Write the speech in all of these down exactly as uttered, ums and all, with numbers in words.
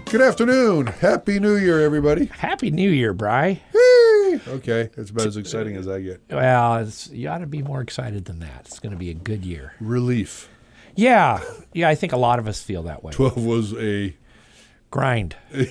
Good afternoon. Happy New Year, everybody. Happy New Year, Bri. Hey. Okay, that's about as exciting as I get. Well, it's, you ought to be more excited than that. It's going to be a good year. Relief. Yeah. Yeah, I think a lot of us feel that way. twelve was a... grind.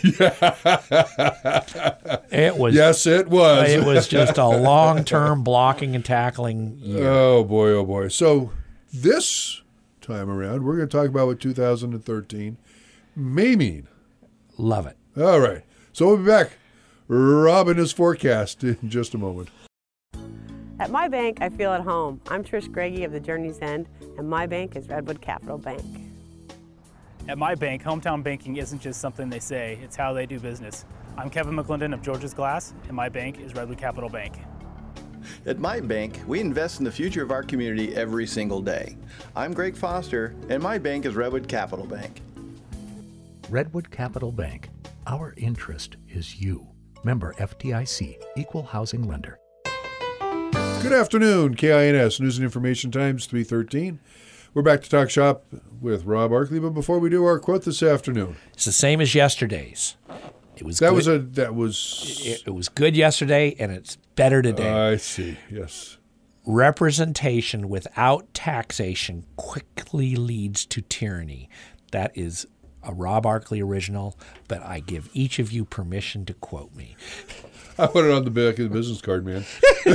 It was. Yes, it was. It was just a long-term blocking and tackling year. Oh, boy, oh, boy. So this time around, we're going to talk about what two thousand thirteen may mean. Love it. All right. So we'll be back. Rob and his forecast in just a moment. At my bank, I feel at home. I'm Trish Greggy of the Journey's End, and my bank is Redwood Capital Bank. At my bank, hometown banking isn't just something they say, it's how they do business. I'm Kevin McClendon of George's Glass, and my bank is Redwood Capital Bank. At my bank, we invest in the future of our community every single day. I'm Greg Foster, and my bank is Redwood Capital Bank. Redwood Capital Bank. Our interest is you. Member F D I C, Equal Housing Lender. Good afternoon, K I N S News and Information Times three thirteen. We're back to talk shop with Rob Arkley, but before we do our quote this afternoon, it's the same as yesterday's. It was that good. was a that was it, it was good yesterday, and it's better today. I see. Yes. Representation without taxation quickly leads to tyranny. That is a Rob Arkley original, but I give each of you permission to quote me. I put it on the back of the business card, man.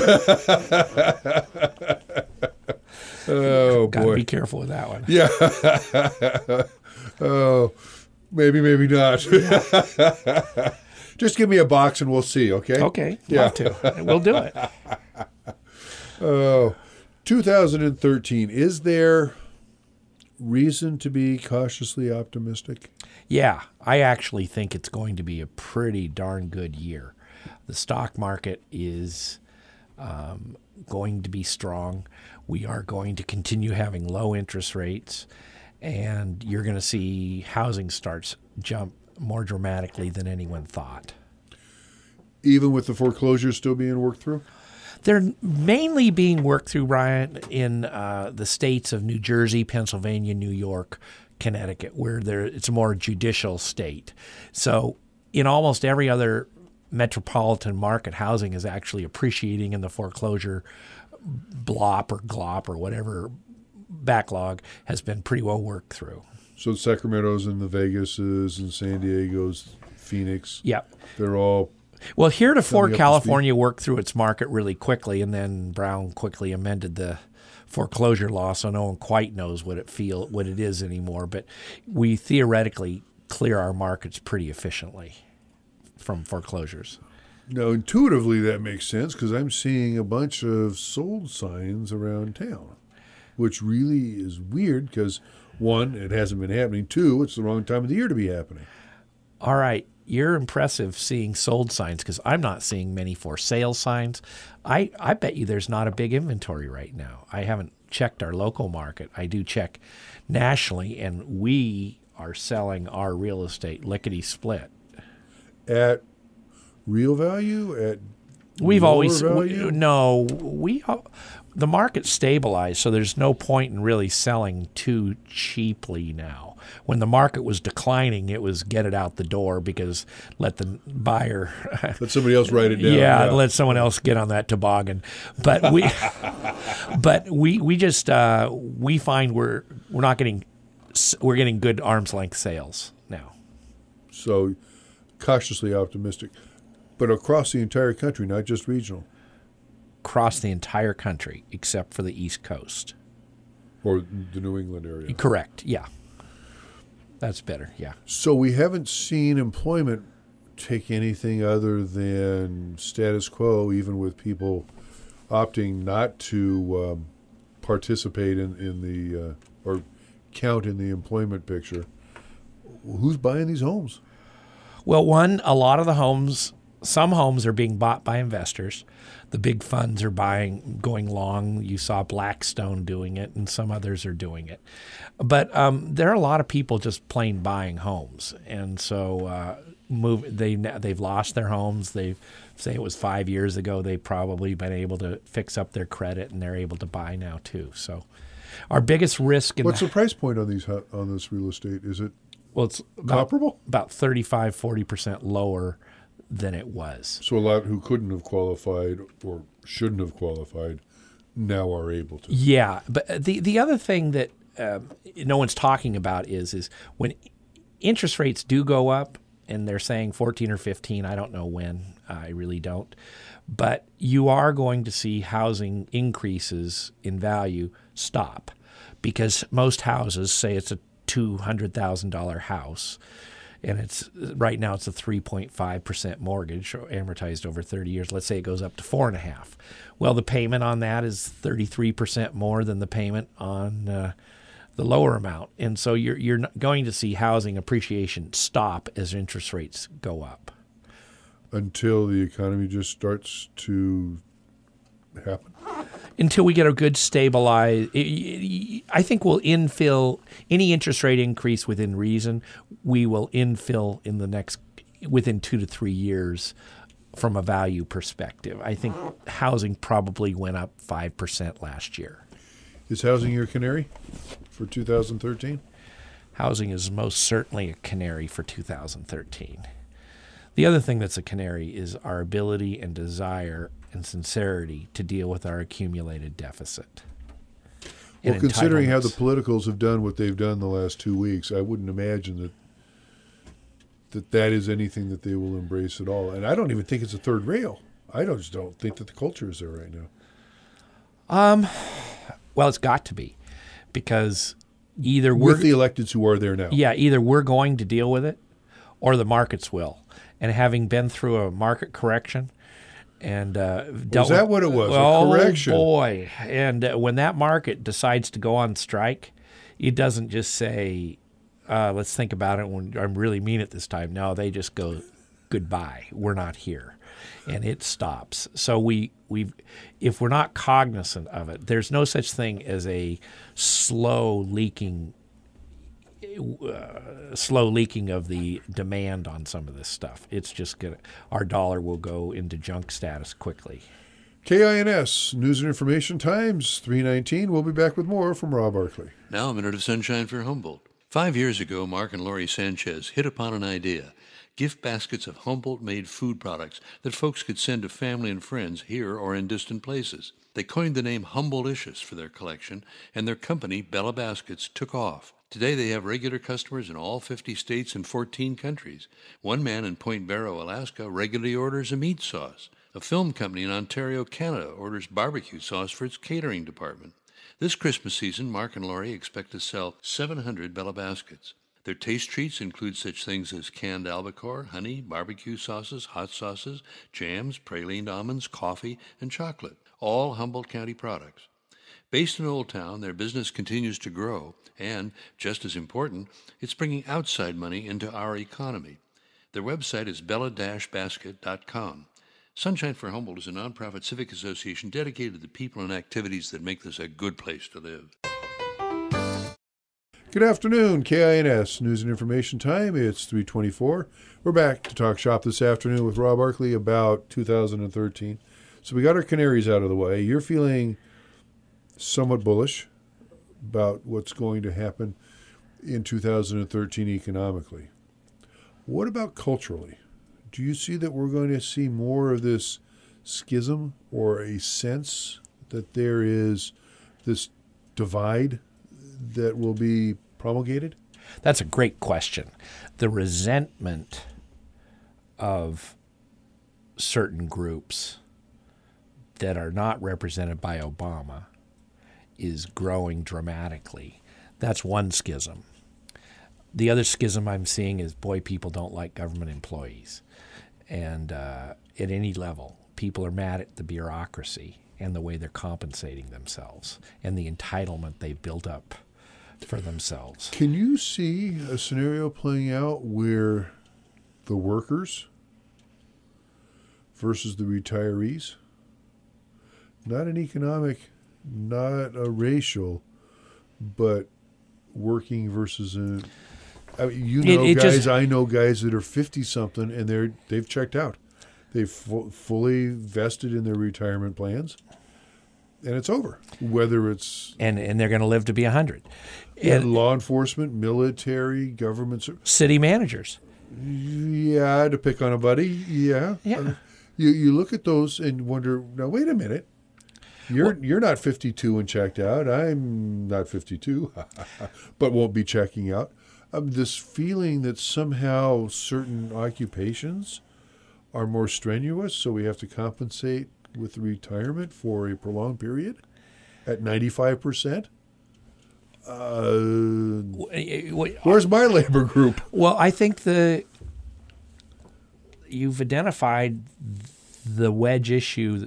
Oh, Gotta boy. be careful with that one. Yeah. Oh, maybe, maybe not. Just give me a box and we'll see, okay? Okay. Yeah. Love to. We'll do it. Oh, two thousand thirteen. Is there reason to be cautiously optimistic? Yeah, I actually think it's going to be a pretty darn good year. The stock market is um, going to be strong. We are going to continue having low interest rates, and you're going to see housing starts jump more dramatically than anyone thought. Even with the foreclosures still being worked through? They're mainly being worked through, Ryan, in uh, the states of New Jersey, Pennsylvania, New York, Connecticut, where there it's a more judicial state. So in almost every other metropolitan market, housing is actually appreciating, and the foreclosure blop or glop or whatever backlog has been pretty well worked through. So Sacramento's and the Vegases and San Diego's, Phoenix, Yep. they're all... Well, heretofore, Coming up to California worked through its market really quickly, and then Brown quickly amended the foreclosure law, so no one quite knows what it feel what it is anymore. But we theoretically clear our markets pretty efficiently from foreclosures. Now, intuitively, that makes sense because I'm seeing a bunch of sold signs around town, which really is weird because, one, it hasn't been happening. Two, it's the wrong time of the year to be happening. All right. You're impressive seeing sold signs because I'm not seeing many for sale signs. I, I bet you there's not a big inventory right now. I haven't checked our local market. I do check nationally, and we are selling our real estate lickety split. At real value? At We've lower always value? we, no we the market stabilized, so there's no point in really selling too cheaply now. When the market was declining, it was get it out the door because let the buyer Let somebody else write it down. yeah, let someone else get on that toboggan. But we but we we just uh, we find we're we're not getting we're getting good arm's length sales now. So cautiously optimistic. But across the entire country, not just regional. Across the entire country, except for the East Coast. Or the New England area. Correct, yeah. That's better, yeah. So we haven't seen employment take anything other than status quo, even with people opting not to um, participate in, in the, uh, or count in the employment picture. Who's buying these homes? Well, one, a lot of the homes, some homes are being bought by investors. The big funds are buying, going long. You saw Blackstone doing it, and some others are doing it. But um, there are a lot of people just plain buying homes, and so uh, move. They they've lost their homes. They've say it was five years ago. They've probably been able to fix up their credit, and they're able to buy now too. So, our biggest risk in What's the, the price point on these hu- on this real estate? Is it Well, it's about, comparable? about thirty-five, forty percent lower than it was. So a lot who couldn't have qualified or shouldn't have qualified now are able to. Yeah, but the the other thing that um, no one's talking about is is when interest rates do go up, and they're saying fourteen or fifteen, I don't know when, I really don't, but you are going to see housing increases in value stop, because most houses, say it's a two hundred thousand dollars house, and it's right now it's a three point five percent mortgage amortized over thirty years. Let's say it goes up to four and a half. Well, the payment on that is thirty-three percent more than the payment on uh, the lower amount. And so you're you're not going to see housing appreciation stop as interest rates go up. Until the economy just starts to happen? Until we get a good stabilized, I think we'll infill any interest rate increase within reason. We will infill in the next, within two to three years from a value perspective. I think housing probably went up five percent last year. Is housing your canary for two thousand thirteen? Housing is most certainly a canary for two thousand thirteen. The other thing that's a canary is our ability and desire and sincerity to deal with our accumulated deficit. Well, considering how the politicals have done what they've done the last two weeks, I wouldn't imagine that that that is anything that they will embrace at all. And I don't even think it's a third rail. I don't, just don't think that the culture is there right now. Um, well, it's got to be, because either we're with the electeds who are there now. Yeah, either we're going to deal with it, or the markets will. And having been through a market correction, and uh, dealt was that with, what it was? Oh, a correction? Boy! And uh, when that market decides to go on strike, it doesn't just say, uh, "Let's think about it." When I really mean it this time. No, they just go, "Goodbye. We're not here," and it stops. So we we, if we're not cognizant of it, there's no such thing as a slow leaking. Uh, slow leaking of the demand on some of this stuff. It's just gonna, our dollar will go into junk status quickly. K I N S, News and Information Times, three nineteen. We'll be back with more from Rob Barkley. Now a minute of sunshine for Humboldt. Five years ago, Mark and Lori Sanchez hit upon an idea. Gift baskets of Humboldt-made food products that folks could send to family and friends here or in distant places. They coined the name Humboldt-icious for their collection, and their company, Bella Baskets, took off. Today they have regular customers in all fifty states and fourteen countries. One man in Point Barrow, Alaska, regularly orders a meat sauce. A film company in Ontario, Canada, orders barbecue sauce for its catering department. This Christmas season, Mark and Lori expect to sell seven hundred Bella Baskets. Their taste treats include such things as canned albacore, honey, barbecue sauces, hot sauces, jams, pralined almonds, coffee, and chocolate, all Humboldt County products. Based in Old Town, their business continues to grow, and, just as important, it's bringing outside money into our economy. Their website is bella dash basket dot com. Sunshine for Humboldt is a nonprofit civic association dedicated to the people and activities that make this a good place to live. Good afternoon, K I N S, News and Information Time. It's three twenty-four. We're back to talk shop this afternoon with Rob Barkley about two thousand thirteen. So we got our canaries out of the way. You're feeling somewhat bullish about what's going to happen in two thousand thirteen economically. What about culturally? Do you see that we're going to see more of this schism, or a sense that there is this divide that will be promulgated? That's a great question. The resentment of certain groups that are not represented by Obama is growing dramatically. That's one schism. The other schism I'm seeing is, boy, people don't like government employees. And uh, at any level, people are mad at the bureaucracy and the way they're compensating themselves and the entitlement they've built up for themselves. Can you see a scenario playing out where the workers versus the retirees, not an economic, not a racial, but working versus a, I mean, you know, it, it guys, just, I know guys that are fifty something and they're they've checked out, they've fu- fully vested in their retirement plans, and it's over. Whether it's and and they're going to live to be a hundred. And law enforcement, military, government, city managers. Yeah, to pick on a buddy. Yeah, yeah. Uh, you you look at those and wonder. Now wait a minute. You're well, you're not fifty-two and checked out. I'm not fifty-two, but won't be checking out. Um, this feeling that somehow certain occupations are more strenuous, so we have to compensate with retirement for a prolonged period at ninety-five percent. Uh, where's my labor group? Well, I think the you've identified the wedge issue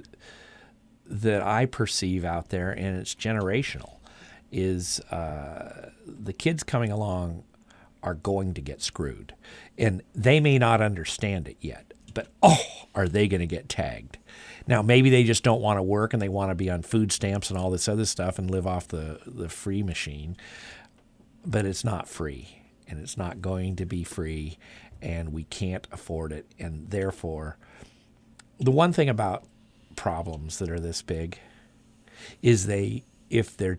that I perceive out there, and it's generational, is uh, the kids coming along are going to get screwed. And they may not understand it yet, but, oh, are they going to get tagged? Now, maybe they just don't want to work and they want to be on food stamps and all this other stuff and live off the, the free machine. But it's not free, and it's not going to be free, and we can't afford it. And therefore, the one thing about problems that are this big is they, if they're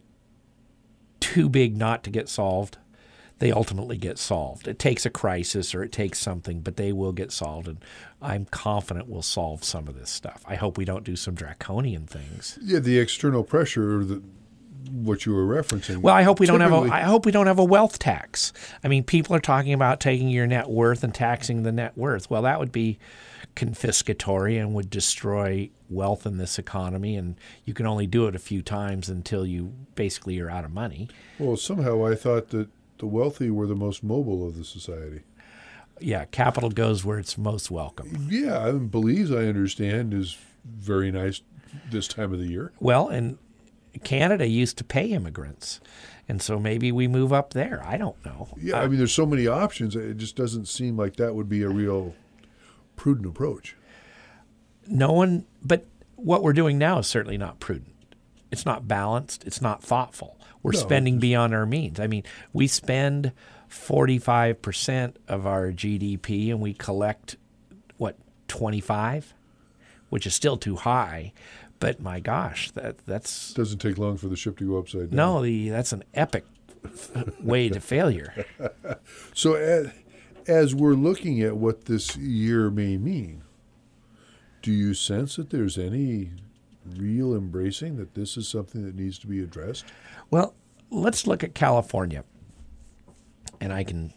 too big not to get solved, they ultimately get solved. It takes a crisis or it takes something, but they will get solved, and I'm confident we'll solve some of this stuff. I hope we don't do some draconian things. Yeah, the external pressure, that what you were referencing. Well, I hope we don't have a. I hope we don't have a wealth tax. I mean, people are talking about taking your net worth and taxing the net worth. Well, that would be confiscatory and would destroy wealth in this economy, and you can only do it a few times until you basically are out of money. Well, somehow I thought that the wealthy were the most mobile of the society. Yeah, capital goes where it's most welcome. Yeah, I mean, Belize, I understand, is very nice this time of the year. Well, and Canada used to pay immigrants, and so maybe we move up there. I don't know. Yeah, uh, I mean, there's so many options. It just doesn't seem like that would be a real prudent approach. No one, but what we're doing now is certainly not prudent. It's not balanced. It's not thoughtful. We're no, spending beyond our means. I mean, we spend forty-five percent of our G D P and we collect, what, twenty-five, which is still too high. But my gosh, that that's doesn't take long for the ship to go upside down. No, the, that's an epic way to failure. So as, as we're looking at what this year may mean, do you sense that there's any real embracing that this is something that needs to be addressed? Well, let's look at California. And I can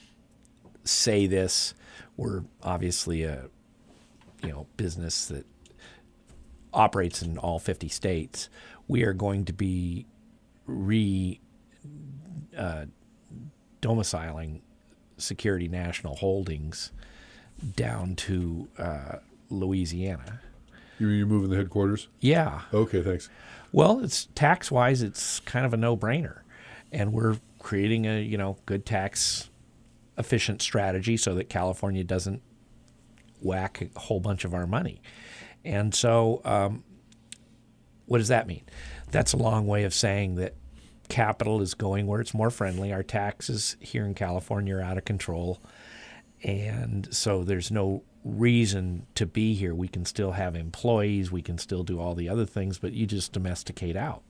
say this, we're obviously a you know business that operates in all fifty states. We are going to be re uh, domiciling Security National Holdings down to uh, Louisiana. You mean you're moving the headquarters? Yeah. Okay, thanks. Well, it's tax-wise, it's kind of a no-brainer, and we're creating a you know good tax efficient strategy so that California doesn't whack a whole bunch of our money. And so, um, what does that mean? That's a long way of saying that capital is going where it's more friendly. Our taxes here in California are out of control, and so there's no reason to be here. We can still have employees, we can still do all the other things, but you just domesticate out.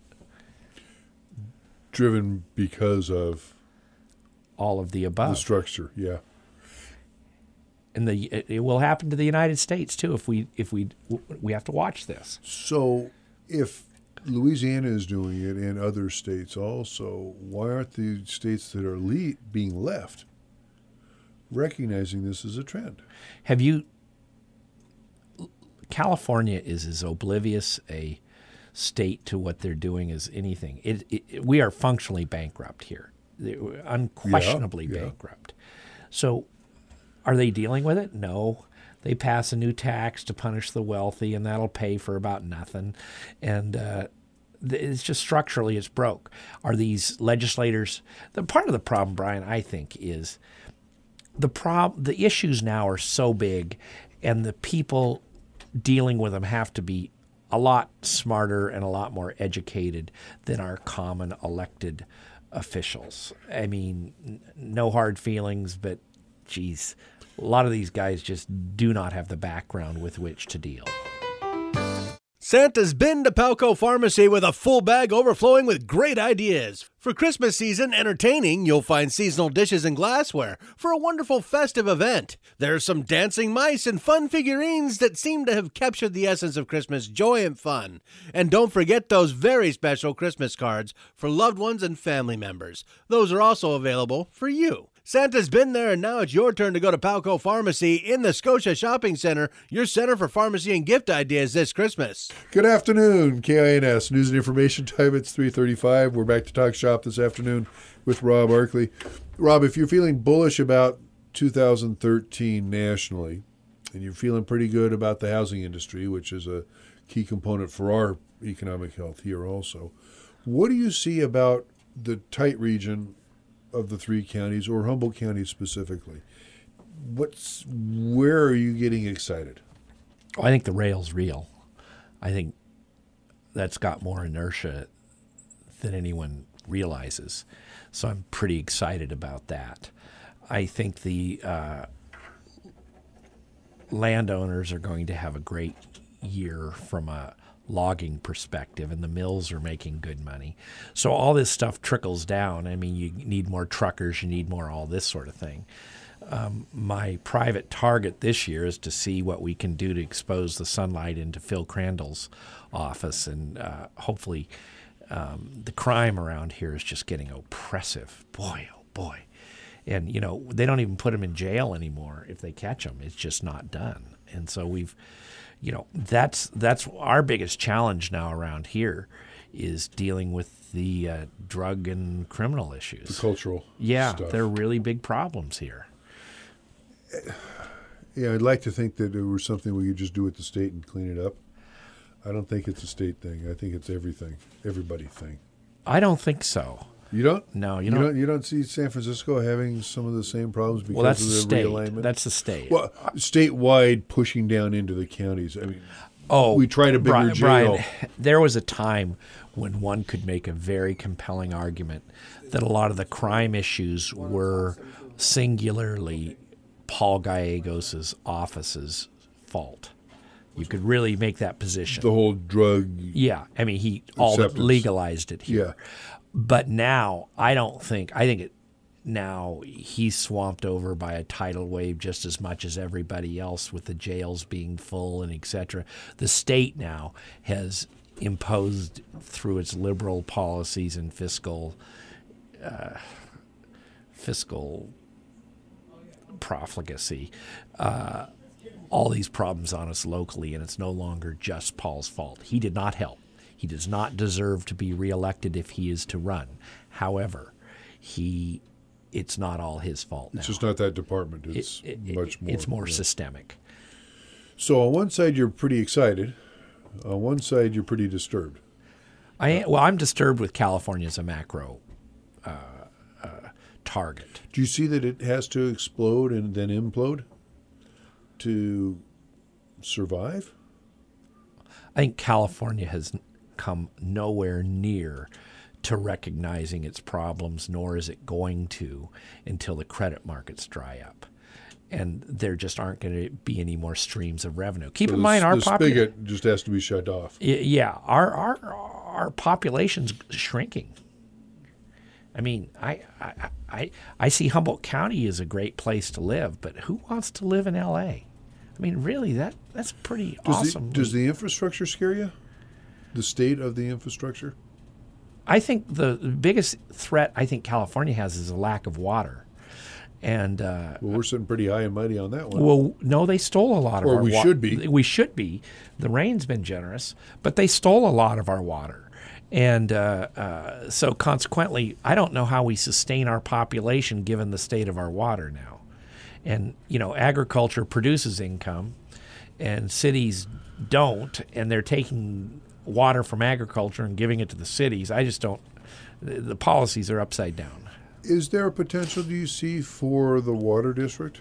Driven because of all of the above. The structure, yeah. And the it, it will happen to the United States too if we if we we have to watch this. So if Louisiana is doing it and other states also, why aren't the states that are le- being left recognizing this as a trend? Have you California is as oblivious a state to what they're doing as anything. It, it, we are functionally bankrupt here. We're unquestionably yeah, yeah. bankrupt. So are they dealing with it? No. They pass a new tax to punish the wealthy, and that'll pay for about nothing. And uh, it's just structurally it's broke. Are these legislators – the part of the problem, Brian, I think, is the prob- the issues now are so big, and the people dealing with them have to be a lot smarter and a lot more educated than our common elected officials. I mean, n- no hard feelings, but, geez, a lot of these guys just do not have the background with which to deal. Santa's been to Palco Pharmacy with a full bag overflowing with great ideas. For Christmas season entertaining, you'll find seasonal dishes and glassware for a wonderful festive event. There's some dancing mice and fun figurines that seem to have captured the essence of Christmas joy and fun. And don't forget those very special Christmas cards for loved ones and family members. Those are also available for you. Santa's been there, and now it's your turn to go to Palco Pharmacy in the Scotia Shopping Center, your center for pharmacy and gift ideas this Christmas. Good afternoon, K I N S News and Information Time. It's three thirty-five. We're back to talk shop this afternoon with Rob Arkley. Rob, if you're feeling bullish about two thousand thirteen nationally, and you're feeling pretty good about the housing industry, which is a key component for our economic health here also, what do you see about the tight region of the three counties, or Humboldt County specifically? What's where are you getting excited? Well, I think the rail's real. I think that's got more inertia than anyone realizes. So I'm pretty excited about that. I think the uh, landowners are going to have a great year from a logging perspective, and the mills are making good money. So all this stuff trickles down. I mean, you need more truckers, you need more all this sort of thing. Um, my private target this year is to see what we can do to expose the sunlight into Phil Crandall's office, and uh, hopefully um, the crime around here is just getting oppressive. Boy, oh boy. And, you know, they don't even put them in jail anymore if they catch them. It's just not done. And so we've You know, that's that's our biggest challenge now around here, is dealing with the uh, drug and criminal issues. The cultural yeah, stuff. They're really big problems here. Yeah, I'd like to think that it was something we could just do at the state and clean it up. I don't think it's a state thing. I think it's everything, everybody thing. I don't think so. You don't? No, you, you don't. don't. You don't see San Francisco having some of the same problems because well, that's of the the state. realignment? That's the state. Well, statewide pushing down into the counties. I mean, oh, we tried a bigger Brian, jail. Brian, there was a time when one could make a very compelling argument that a lot of the crime issues were singularly Paul Gallegos' office's fault. You could really make that position. The whole drug. Yeah, I mean, he all but legalized it here. Yeah. But now, I don't think, I think it, now he's swamped over by a tidal wave just as much as everybody else, with the jails being full and et cetera. The state now has imposed, through its liberal policies and fiscal uh, fiscal profligacy, uh, all these problems on us locally, and it's no longer just Paul's fault. He did not help. He does not deserve to be reelected if he is to run. However, he it's not all his fault now. It's just not that department. It's it, it, much it, more. It's more yeah. systemic. So on one side, you're pretty excited. On one side, you're pretty disturbed. I well, I'm disturbed with California as a macro uh, uh, target. Do you see that it has to explode and then implode to survive? I think California has come nowhere near to recognizing its problems, nor is it going to until the credit markets dry up. And there just aren't going to be any more streams of revenue. Keep so in the, mind, our the population spigot just has to be shut off. Yeah, our our our population's shrinking. I mean, I I, I I see Humboldt County as a great place to live, but who wants to live in L A? I mean, really, that that's pretty does awesome. The, does the infrastructure scare you? The state of the infrastructure? I think the biggest threat I think California has is a lack of water. And uh, well, we're sitting pretty high and mighty on that one. Well, no, they stole a lot of or our we water. should be. We should be. The rain's been generous, but they stole a lot of our water. And uh, uh, so consequently, I don't know how we sustain our population given the state of our water now. And, you know, agriculture produces income, and cities don't, and they're taking water from agriculture and giving it to the cities. I just don't, the, the policies are upside down. Is there a potential, do you see, for the water district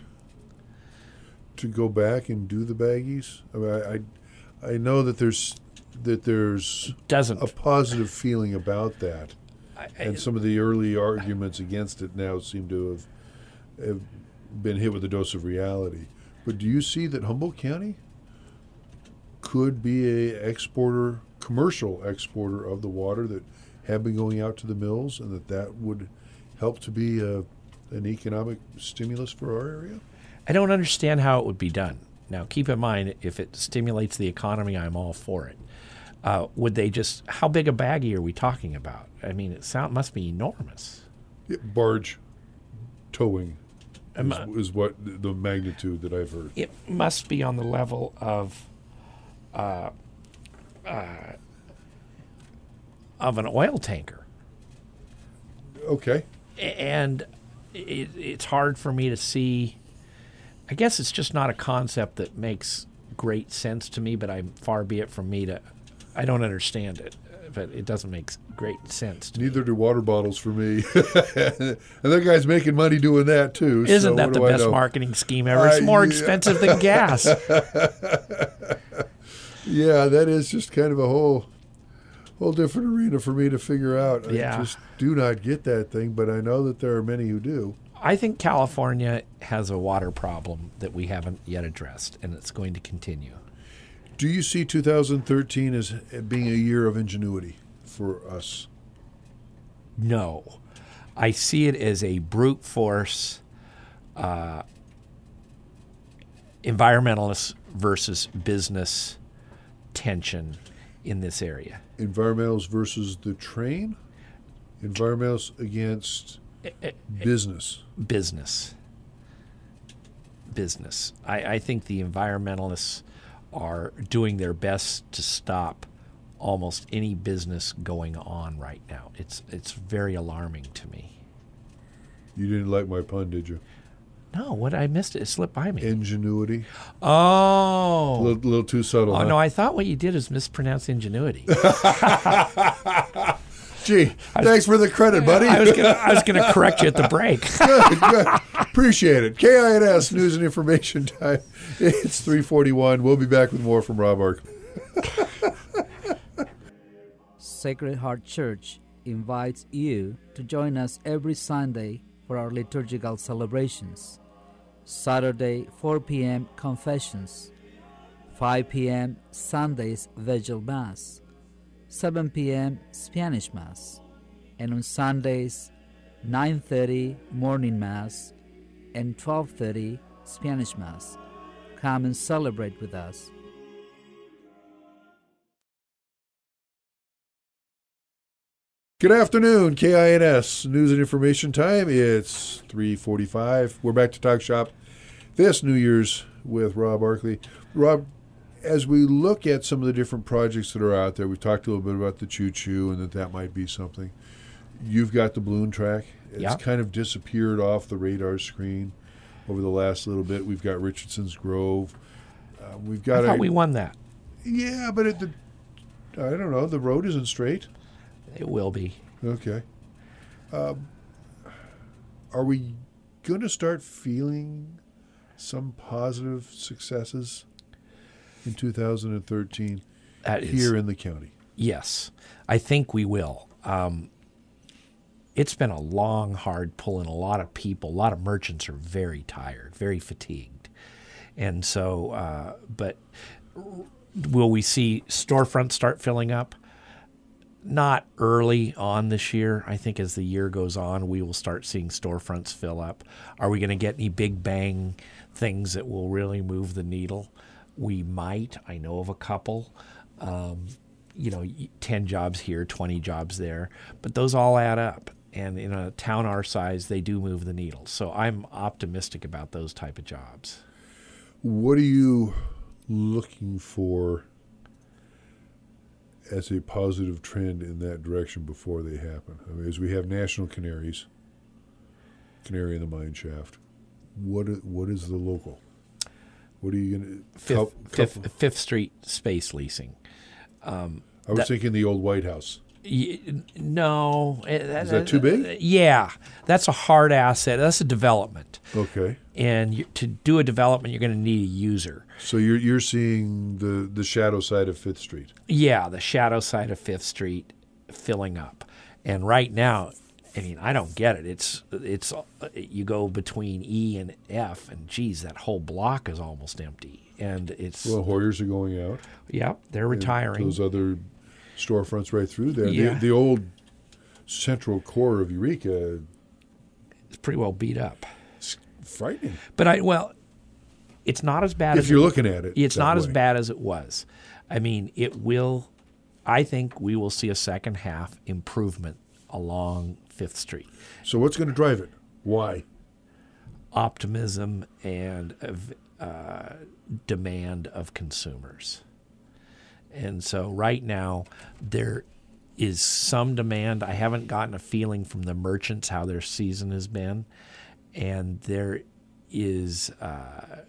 to go back and do the baggies? I mean, I, I know that there's that there's Doesn't. a positive feeling about that, I, and some of the early arguments against it now seem to have, have been hit with a dose of reality. But do you see that Humboldt County could be a exporter, commercial exporter of the water that have been going out to the mills, and that that would help to be a, an economic stimulus for our area? I don't understand how it would be done. Now, keep in mind, if it stimulates the economy, I'm all for it. Uh, would they just, how big a baggie are we talking about? I mean, it sound, must be enormous. Yeah, barge towing is, Um, uh, is what the magnitude that I've heard. It must be on the level of uh, uh, of an oil tanker. Okay. A- And it, it's hard for me to see. I guess it's just not a concept that makes great sense to me, but I'm far be it from me to, I don't understand it, but it doesn't make great sense to me. Neither do water bottles for me. And that guy's making money doing that too. Isn't so that what the do I best know? marketing scheme ever? It's I- more yeah. expensive than gas. Yeah, that is just kind of a whole whole different arena for me to figure out. Yeah. I just do not get that thing, but I know that there are many who do. I think California has a water problem that we haven't yet addressed, and it's going to continue. Do you see two thousand thirteen as being a year of ingenuity for us? No. I see it as a brute force uh, environmentalist versus business tension in this area. Environmentals versus the train? Environmentals against business? Business. Business. I, I think the environmentalists are doing their best to stop almost any business going on right now. It's it's very alarming to me. You didn't like my pun, did you? No, what I missed it. It slipped by me. Ingenuity? Oh. A little, little too subtle, Oh, huh? no, I thought what you did is mispronounce ingenuity. Gee, thanks for the credit, buddy. I was gonna, I was going to correct you at the break. Good, good. Appreciate it. K I N S News and Information Time. It's three forty-one. We'll be back with more from Rob Arkley. Sacred Heart Church invites you to join us every Sunday for our liturgical celebrations. Saturday, four p.m. Confessions, five p.m. Sundays Vigil Mass, seven p.m. Spanish Mass, and on Sundays, nine thirty Morning Mass and twelve thirty Spanish Mass. Come and celebrate with us. Good afternoon, K I N S News and Information Time. It's three forty-five. We're back to Talk Shop this New Year's with Rob Arkley. Rob, as we look at some of the different projects that are out there, we've talked a little bit about the choo-choo and that that might be something. You've got the balloon track. It's Yeah. kind of disappeared off the radar screen over the last little bit. We've got Richardson's Grove. Uh, we've I got thought a, we won that. Yeah, but it, the, I don't know. The road isn't straight. It will be. Okay. Um, are we going to start feeling some positive successes in two thousand thirteen That is- here in the county? Yes, I think we will. Um, it's been a long, hard pull, and a lot of people, a lot of merchants are very tired, very fatigued. And so, uh, but will we see storefronts start filling up? Not early on this year. I think as the year goes on, we will start seeing storefronts fill up. Are we going to get any big bang things that will really move the needle? We might. I know of a couple. Um, you know, ten jobs here, twenty jobs there. But those all add up. And in a town our size, they do move the needle. So I'm optimistic about those type of jobs. What are you looking for as a positive trend in that direction before they happen? I mean, as we have national canaries, canary in the mine shaft, what is, what is the local? What are you going to... Fifth, Fifth, Fifth Street space leasing. Um, I was that, thinking the old White House. Y- no. Is that too big? Yeah. That's a hard asset. That's a development. Okay. And you, to do a development, you're going to need a user. So you're you're seeing the, the shadow side of Fifth Street. Yeah, the shadow side of Fifth Street filling up. And right now, I mean, I don't get it. It's it's you go between E and F, and geez, that whole block is almost empty. and it's Well, Hoyers are going out. yeah, they're retiring. Those other storefronts right through there. Yeah. The, the old central core of Eureka, It's pretty well beat up. it's frightening. But I well, it's not as bad If as you're it, looking at it It's that not as way. bad as it was. I mean, it will. I think we will see a second half improvement along Fifth Street. So what's going to drive it? Why? Optimism and uh, demand of consumers. And so right now there is some demand. I haven't gotten a feeling from the merchants how their season has been, and there is uh,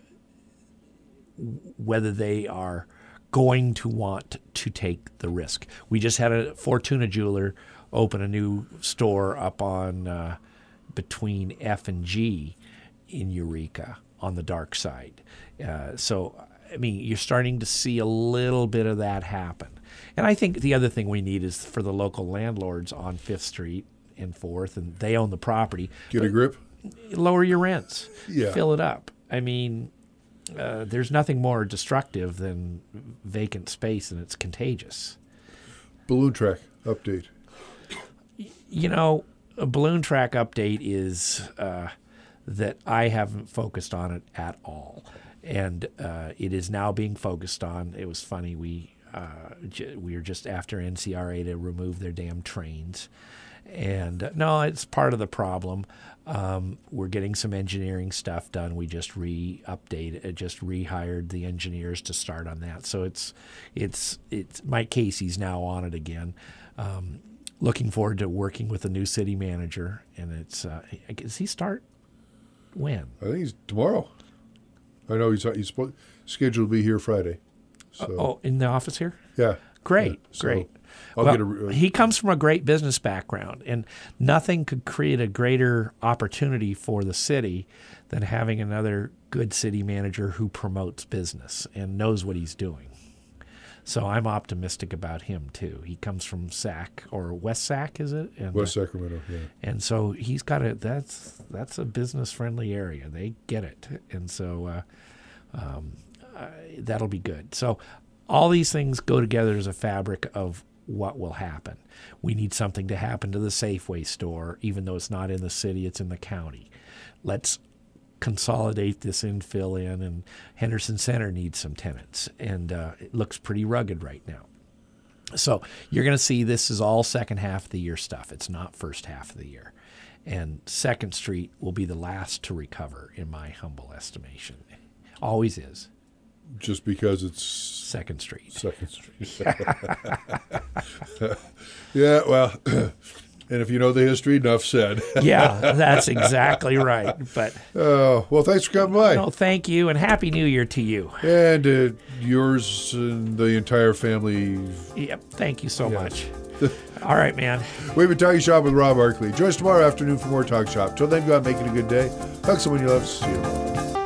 whether they are going to want to take the risk. We just had a Fortuna jeweler open a new store up on uh, between F and G in Eureka on the dark side. Uh, so, I mean, you're starting to see a little bit of that happen. And I think the other thing we need is for the local landlords on Fifth Street and Fourth, and they own the property. Get a grip? Lower your rents. Yeah. Fill it up. I mean, uh, there's nothing more destructive than vacant space, and it's contagious. Balloon track update. You know, a balloon track update is uh, that I haven't focused on it at all. And uh, it is now being focused on. It was funny, we uh, j- we were just after N C R A to remove their damn trains. And uh, no, it's part of the problem. Um, we're getting some engineering stuff done. We just re-updated, uh, just rehired the engineers to start on that. So it's it's it's Mike Casey's now on it again. Um, looking forward to working with the new city manager. And it's uh, does he start when? I think he's tomorrow. I know he's he's spo- scheduled to be here Friday. So Uh, oh, in the office here? yeah, Great, Yeah, so great. I'll Well, get a, uh, he comes from a great business background, and nothing could create a greater opportunity for the city than having another good city manager who promotes business and knows what he's doing. So I'm optimistic about him too. He comes from Sac or West Sac, is it? And, West uh, Sacramento. Yeah. and so he's got a that's that's a business friendly area. They get it, and so uh, um, uh, that'll be good. So all these things go together as a fabric of what will happen. We need something to happen to the Safeway store, even though it's not in the city, it's in the county. Let's consolidate this infill in, and Henderson Center needs some tenants, and uh, it looks pretty rugged right now. So you're going to see this is all second half of the year stuff. It's not first half of the year. And Second Street will be the last to recover, in my humble estimation. Always is. Just because it's Second Street. Second Street. Yeah, well, and if you know the history, enough said. Yeah, that's exactly right. But Oh, well, thanks for coming by. no, thank you, and Happy New Year to you. And uh, yours and the entire family. Yep, thank you so Yeah. much. All right, man. We've been Talking Shop with Rob Arkley. Join us tomorrow afternoon for more Talk Shop. Till then, go out making a good day. Hug someone you love. See you tomorrow.